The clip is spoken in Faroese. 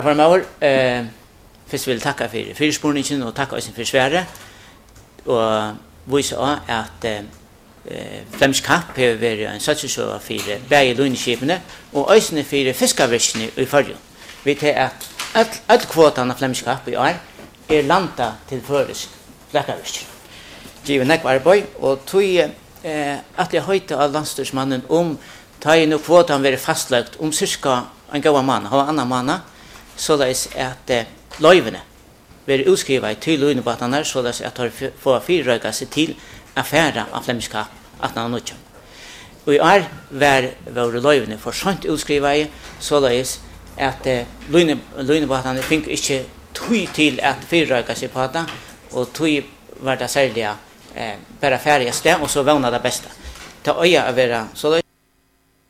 Farmauer, først vil jeg takke for fyrspurningen og takke også for svære. Og vise også at Flemish Cup har vært en satsesø for begge lønneskipene og også for fiskevirksene i Førjøen. Vi tar at alle kvotene av Flemish Cup i år landet til føres flekkevirksene. Givet nekk arbeid, og tog at jeg høyte av landstyrsmannen ta inn og kvotene være fastlagt cirka en gav måned, halvannan måned, således at løyvene være utskrivet til løgnebåtene, således at de får fyrrøyga seg til affæra av Flemish Cup 1890. Og i år var løyvene for sånt utskrivet, således at løgnebåtene fikk ikke tog til at fyrrøyga seg på det, og tog var det særlig bare færdig sted, og så vågna det beste. Ta øya å være, så